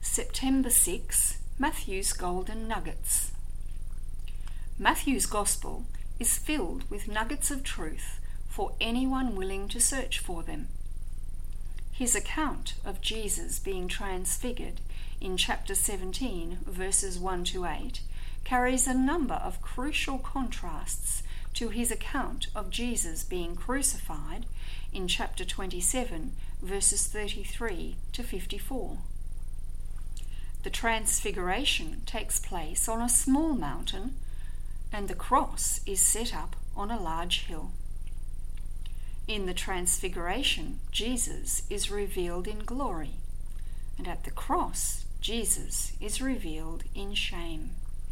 September 6, Matthew's Golden Nuggets. Matthew's Gospel is filled with nuggets of truth for anyone willing to search for them. His account of Jesus being transfigured in chapter 17, verses 1 to 8, carries a number of crucial contrasts to his account of Jesus being crucified in chapter 27, verses 33 to 54. The Transfiguration takes place on a small mountain, and the cross is set up on a large hill. In the Transfiguration, Jesus is revealed in glory, and at the cross, Jesus is revealed in shame.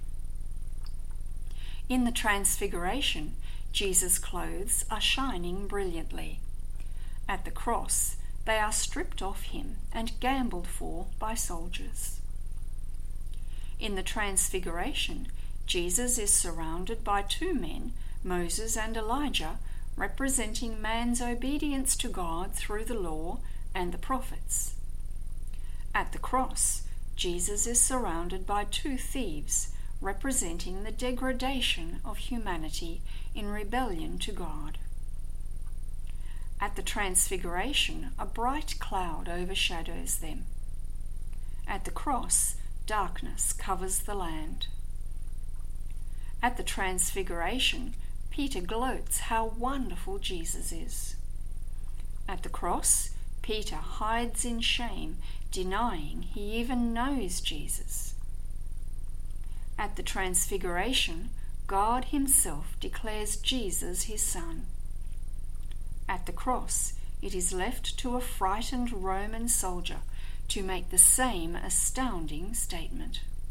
In the Transfiguration, Jesus' clothes are shining brilliantly. At the cross, they are stripped off him and gambled for by soldiers. In the Transfiguration, Jesus is surrounded by two men, Moses and Elijah, representing man's obedience to God through the law and the prophets. At the cross, Jesus is surrounded by two thieves, representing the degradation of humanity in rebellion to God. At the Transfiguration, a bright cloud overshadows them. At the cross, darkness covers the land. At the Transfiguration, Peter gloats how wonderful Jesus is. At the cross, Peter hides in shame, denying he even knows Jesus. At the Transfiguration, God himself declares Jesus his Son. At the cross, it is left to a frightened Roman soldier to make the same astounding statement.